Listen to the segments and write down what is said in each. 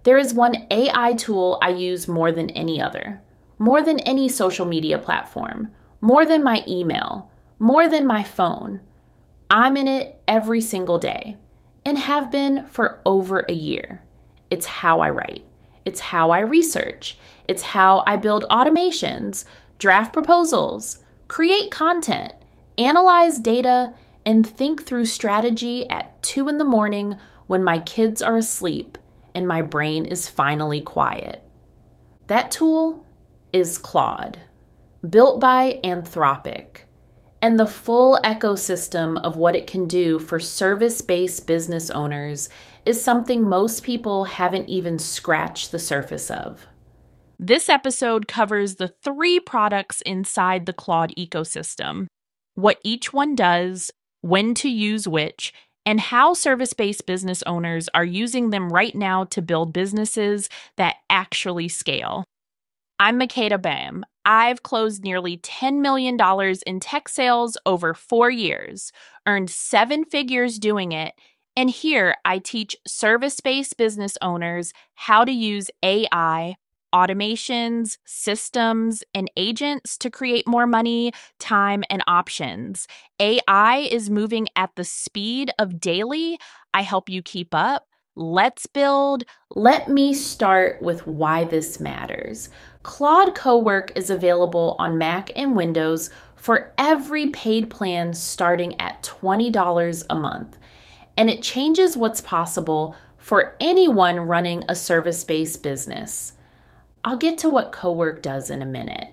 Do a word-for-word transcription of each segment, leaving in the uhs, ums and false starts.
There is one A I tool I use more than any other, more than any social media platform, more than my email, more than my phone. I'm in it every single day and have been for over a year. It's how I write. It's how I research. It's how I build automations, draft proposals, create content, analyze data, and think through strategy at two in the morning when my kids are asleep and my brain is finally quiet. That tool is Claude, built by Anthropic, and the full ecosystem of what it can do for service-based business owners is something most people haven't even scratched the surface of. This episode covers the three products inside the Claude ecosystem, what each one does, when to use which, and how service-based business owners are using them right now to build businesses that actually scale. I'm Makeda Bam. I've closed nearly ten million dollars in tech sales over four years, earned seven figures doing it, and here I teach service-based business owners how to use A I, automations, systems, and agents to create more money, time, and options. A I is moving at the speed of daily. I help you keep up. Let's build. Let me start with why this matters. Claude Cowork is available on Mac and Windows for every paid plan starting at twenty dollars a month. And it changes what's possible for anyone running a service-based business. I'll get to what Cowork does in a minute.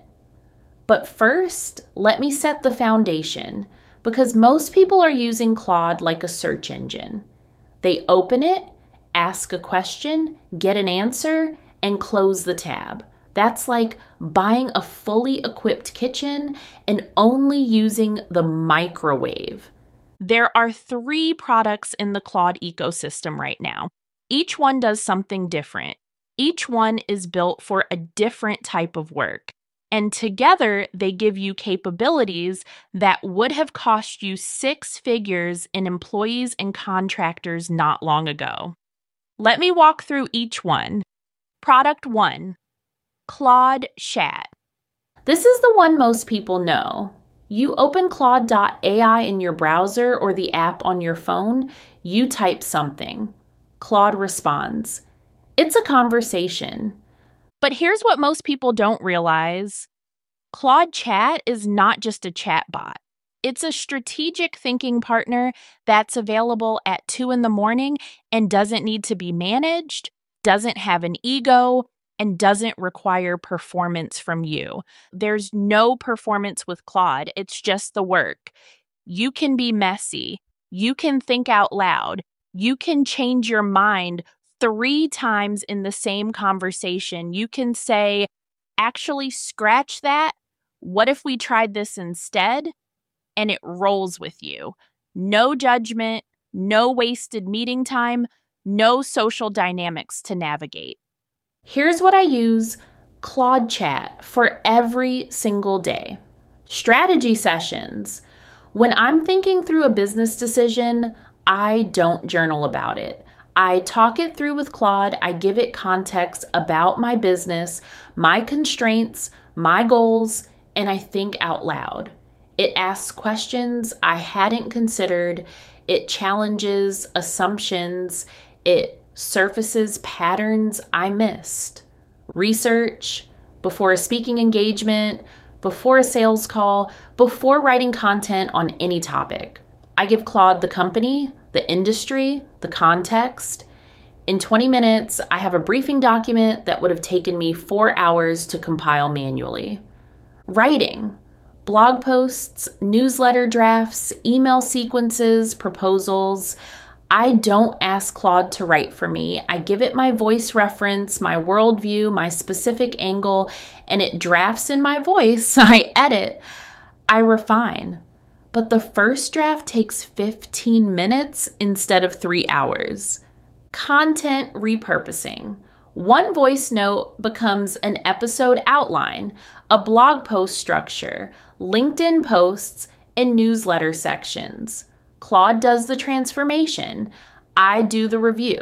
But first, let me set the foundation, because most people are using Claude like a search engine. They open it, ask a question, get an answer, and close the tab. That's like buying a fully equipped kitchen and only using the microwave. There are three products in the Claude ecosystem right now. Each one does something different. Each one is built for a different type of work. And together, they give you capabilities that would have cost you six figures in employees and contractors not long ago. Let me walk through each one. Product one, Claude Chat. This is the one most people know. You open Claude dot A I in your browser or the app on your phone, you type something. Claude responds. It's a conversation. But here's what most people don't realize. Claude Chat is not just a chatbot. It's a strategic thinking partner that's available at two in the morning and doesn't need to be managed, doesn't have an ego, and doesn't require performance from you. There's no performance with Claude. It's just the work. You can be messy. You can think out loud. You can change your mind three times in the same conversation. You can say, actually, scratch that. What if we tried this instead? And it rolls with you. No judgment, no wasted meeting time, no social dynamics to navigate. Here's what I use Claude Chat for every single day. Strategy sessions. When I'm thinking through a business decision, I don't journal about it. I talk it through with Claude. I give it context about my business, my constraints, my goals, and I think out loud. It asks questions I hadn't considered. It challenges assumptions. It surfaces patterns I missed. Research, before a speaking engagement, before a sales call, before writing content on any topic. I give Claude the company, the industry, the context. In twenty minutes, I have a briefing document that would have taken me four hours to compile manually. Writing, blog posts, newsletter drafts, email sequences, proposals. I don't ask Claude to write for me. I give it my voice reference, my worldview, my specific angle, and it drafts in my voice. I edit. I refine. But the first draft takes fifteen minutes instead of three hours. Content repurposing. One voice note becomes an episode outline, a blog post structure, LinkedIn posts, and newsletter sections. Claude does the transformation. I do the review.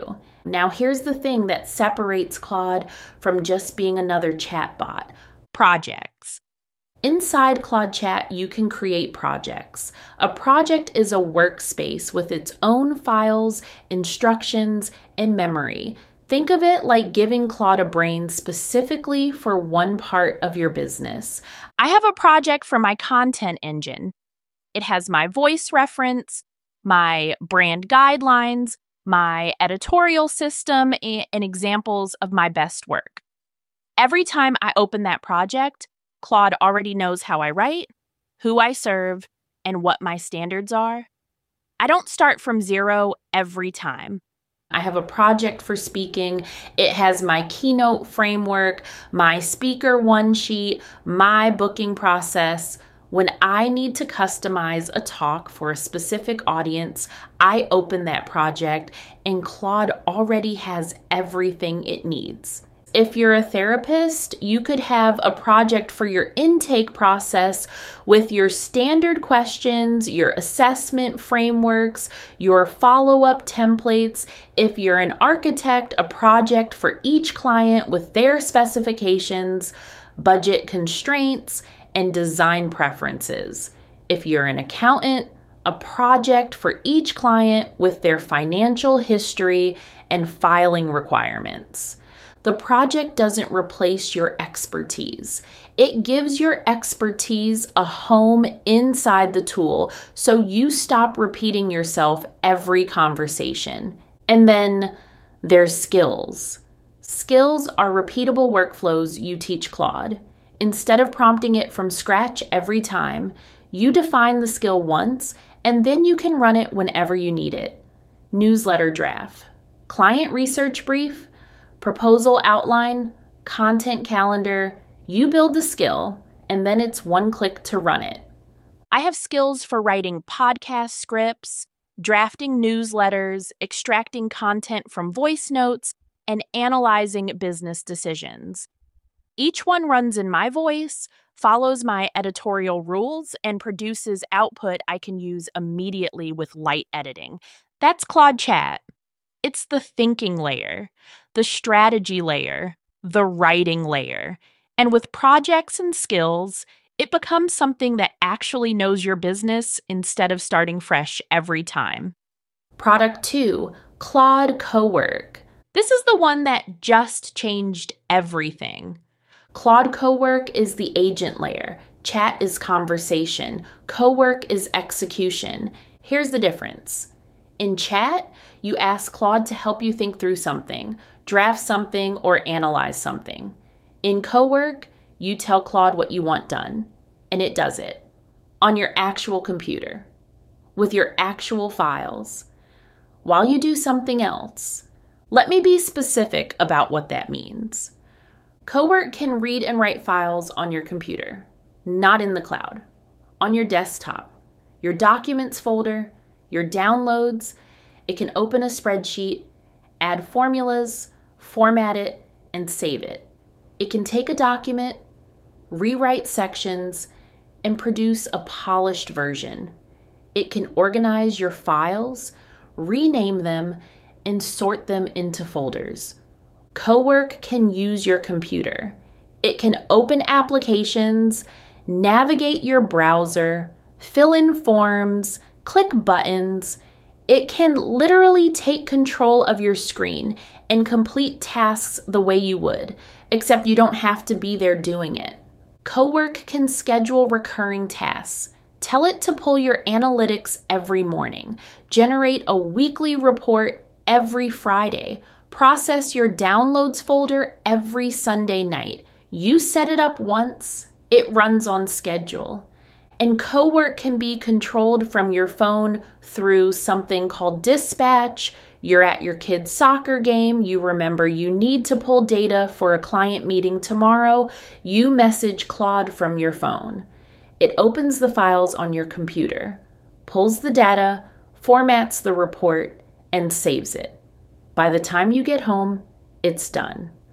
Now, here's the thing that separates Claude from just being another chatbot. Projects. Inside Claude Chat, you can create projects. A project is a workspace with its own files, instructions, and memory. Think of it like giving Claude a brain specifically for one part of your business. I have a project for my content engine. It has my voice reference, my brand guidelines, my editorial system, and examples of my best work. Every time I open that project, Claude already knows how I write, who I serve, and what my standards are. I don't start from zero every time. I have a project for speaking. It has my keynote framework, my speaker one sheet, my booking process. When I need to customize a talk for a specific audience, I open that project and Claude already has everything it needs. If you're a therapist, you could have a project for your intake process with your standard questions, your assessment frameworks, your follow-up templates. If you're an architect, a project for each client with their specifications, budget constraints, and design preferences. If you're an accountant, a project for each client with their financial history and filing requirements. The project doesn't replace your expertise. It gives your expertise a home inside the tool so you stop repeating yourself every conversation. And then there's skills. Skills are repeatable workflows you teach Claude. Instead of prompting it from scratch every time, you define the skill once and then you can run it whenever you need it. Newsletter draft, client research brief, proposal outline, content calendar. You build the skill and then it's one click to run it. I have skills for writing podcast scripts, drafting newsletters, extracting content from voice notes, and analyzing business decisions. Each one runs in my voice, follows my editorial rules, and produces output I can use immediately with light editing. That's Claude Chat. It's the thinking layer, the strategy layer, the writing layer. And with projects and skills, it becomes something that actually knows your business instead of starting fresh every time. Product two, Claude Cowork. This is the one that just changed everything. Claude Cowork is the agent layer. Chat is conversation. Cowork is execution. Here's the difference. In Chat, you ask Claude to help you think through something, draft something, or analyze something. In Cowork, you tell Claude what you want done, and it does it on your actual computer, with your actual files, while you do something else. Let me be specific about what that means. Cowork can read and write files on your computer, not in the cloud, on your desktop, your documents folder, your downloads. It can open a spreadsheet, add formulas, format it, and save it. It can take a document, rewrite sections, and produce a polished version. It can organize your files, rename them, and sort them into folders. Cowork can use your computer. It can open applications, navigate your browser, fill in forms, click buttons. It can literally take control of your screen and complete tasks the way you would, except you don't have to be there doing it. Cowork can schedule recurring tasks. Tell it to pull your analytics every morning, generate a weekly report every Friday, process your downloads folder every Sunday night. You set it up once, it runs on schedule. And Cowork can be controlled from your phone through something called Dispatch. You're at your kid's soccer game. You remember you need to pull data for a client meeting tomorrow. You message Claude from your phone. It opens the files on your computer, pulls the data, formats the report, and saves it. By the time you get home, it's done.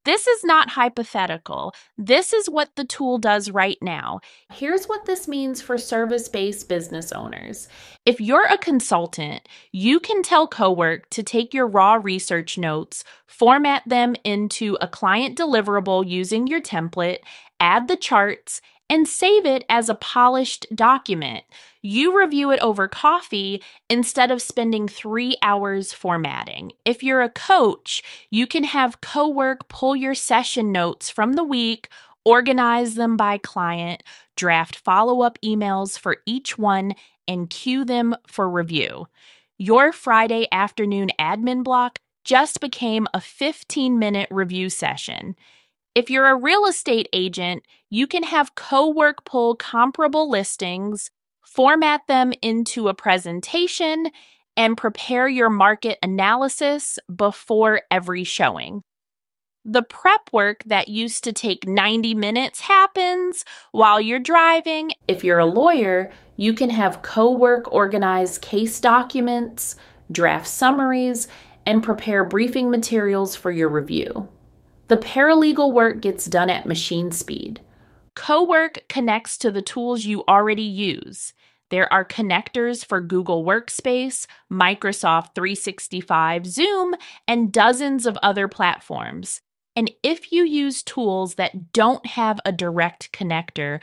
This is not hypothetical. This is what the tool does right now. Here's what this means for service-based business owners. If you're a consultant, you can tell Cowork to take your raw research notes, format them into a client deliverable using your template, add the charts, and save it as a polished document. You review it over coffee instead of spending three hours formatting. If you're a coach, you can have Cowork pull your session notes from the week, organize them by client, draft follow-up emails for each one, and queue them for review. Your Friday afternoon admin block just became a fifteen-minute review session. If you're a real estate agent, you can have Cowork pull comparable listings, format them into a presentation, and prepare your market analysis before every showing. The prep work that used to take ninety minutes happens while you're driving. If you're a lawyer, you can have Cowork organize case documents, draft summaries, and prepare briefing materials for your review. The paralegal work gets done at machine speed. Cowork connects to the tools you already use. There are connectors for Google Workspace, Microsoft three sixty-five, Zoom, and dozens of other platforms. And if you use tools that don't have a direct connector,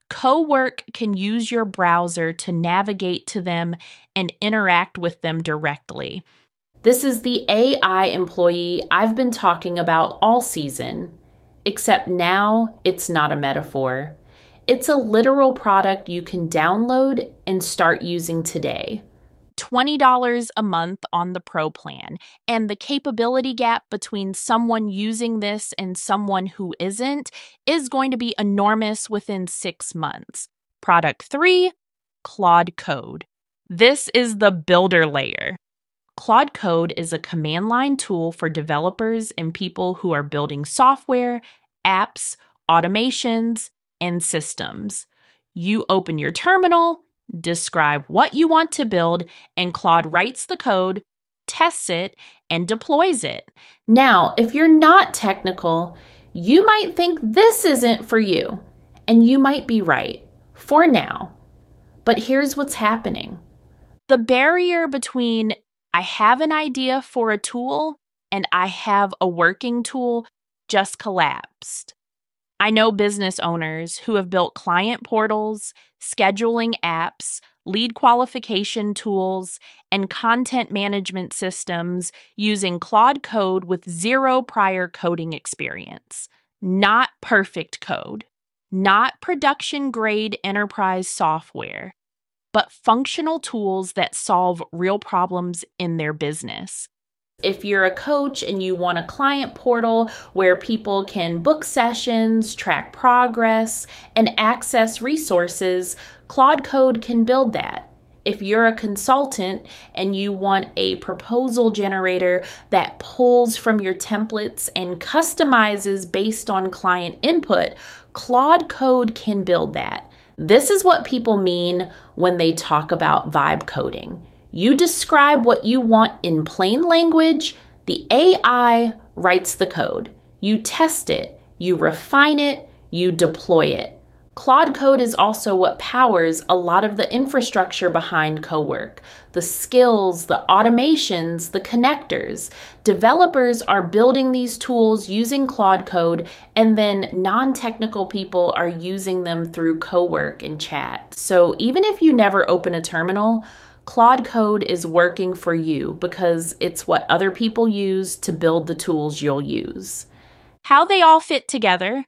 Cowork can use your browser to navigate to them and interact with them directly. This is the A I employee I've been talking about all season, except now it's not a metaphor. It's a literal product you can download and start using today. twenty dollars a month on the Pro plan, and the capability gap between someone using this and someone who isn't is going to be enormous within six months. Product three, Claude Code. This is the builder layer. Claude Code is a command line tool for developers and people who are building software, apps, automations, and systems. You open your terminal, describe what you want to build, and Claude writes the code, tests it, and deploys it. Now, if you're not technical, you might think this isn't for you, and you might be right, for now. But here's what's happening. The barrier between I have an idea for a tool and I have a working tool just collapsed. I know business owners who have built client portals, scheduling apps, lead qualification tools, and content management systems using Claude Code with zero prior coding experience. Not perfect code, not production-grade enterprise software, but functional tools that solve real problems in their business. If you're a coach and you want a client portal where people can book sessions, track progress, and access resources, Claude Code can build that. If you're a consultant and you want a proposal generator that pulls from your templates and customizes based on client input, Claude Code can build that. This is what people mean when they talk about vibe coding. You describe what you want in plain language, the A I writes the code. You test it, you refine it, you deploy it. Claude Code is also what powers a lot of the infrastructure behind Cowork, the skills, the automations, the connectors. Developers are building these tools using Claude Code, and then non-technical people are using them through Cowork and chat. So even if you never open a terminal, Claude Code is working for you because it's what other people use to build the tools you'll use. How they all fit together.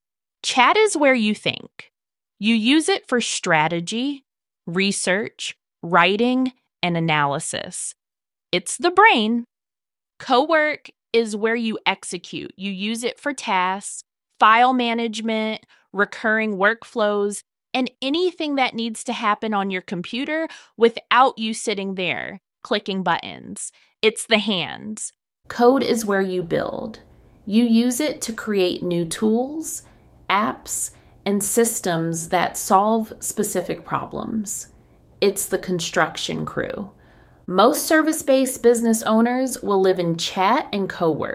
Chat is where you think. You use it for strategy, research, writing, and analysis. It's the brain. Cowork is where you execute. You use it for tasks, file management, recurring workflows, and anything that needs to happen on your computer without you sitting there clicking buttons. It's the hands. Code is where you build. You use it to create new tools, apps, and systems that solve specific problems. It's the construction crew. Most service-based business owners will live in chat and Cowork.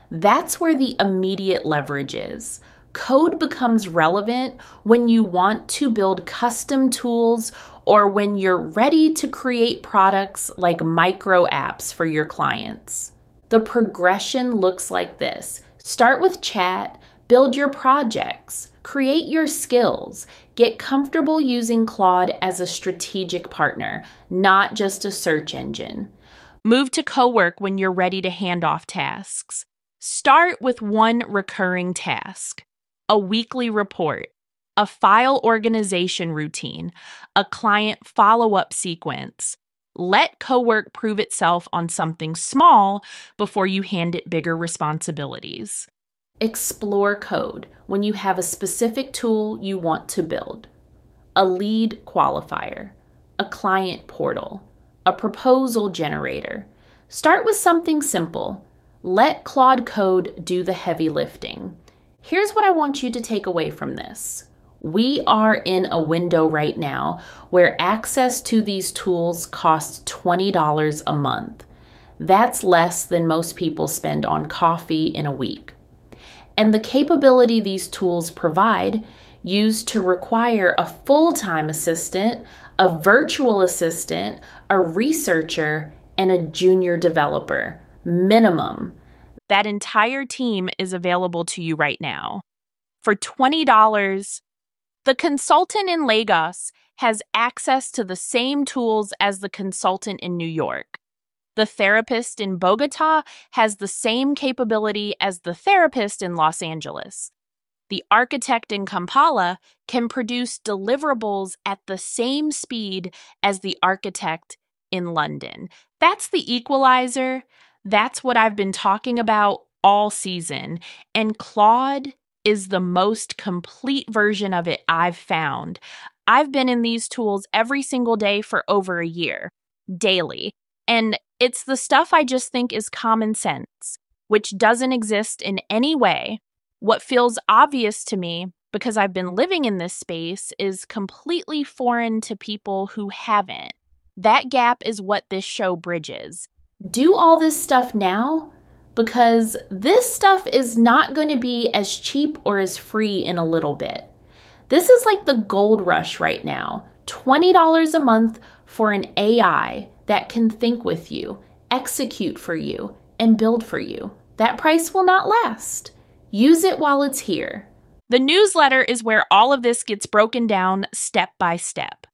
That's where the immediate leverage is. Code becomes relevant when you want to build custom tools or when you're ready to create products like micro apps for your clients. The progression looks like this. Start with chat, build your projects, create your skills, get comfortable using Claude as a strategic partner, not just a search engine. Move to Cowork when you're ready to hand off tasks. Start with one recurring task, a weekly report, a file organization routine, a client follow-up sequence. Let Cowork prove itself on something small before you hand it bigger responsibilities. Explore code when you have a specific tool you want to build. A lead qualifier, a client portal, a proposal generator. Start with something simple. Let Claude Code do the heavy lifting. Here's what I want you to take away from this. We are in a window right now where access to these tools costs twenty dollars a month. That's less than most people spend on coffee in a week. And the capability these tools provide, used to require a full-time assistant, a virtual assistant, a researcher, and a junior developer, minimum. That entire team is available to you right now. For twenty dollars, the consultant in Lagos has access to the same tools as the consultant in New York. The therapist in Bogota has the same capability as the therapist in Los Angeles. The architect in Kampala can produce deliverables at the same speed as the architect in London. That's the equalizer. That's what I've been talking about all season. And Claude is the most complete version of it I've found. I've been in these tools every single day for over a year, daily. And it's the stuff I just think is common sense, which doesn't exist in any way. What feels obvious to me, because I've been living in this space, is completely foreign to people who haven't. That gap is what this show bridges. Do all this stuff now, because this stuff is not going to be as cheap or as free in a little bit. This is like the gold rush right now. twenty dollars a month for an A I that can think with you, execute for you, and build for you. That price will not last. Use it while it's here. The newsletter is where all of this gets broken down step by step.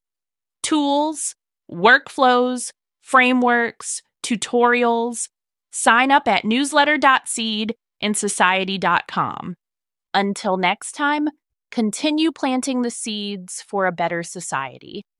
Tools, workflows, frameworks, tutorials. Sign up at newsletter dot seed and society dot com. Until next time, continue planting the seeds for a better society.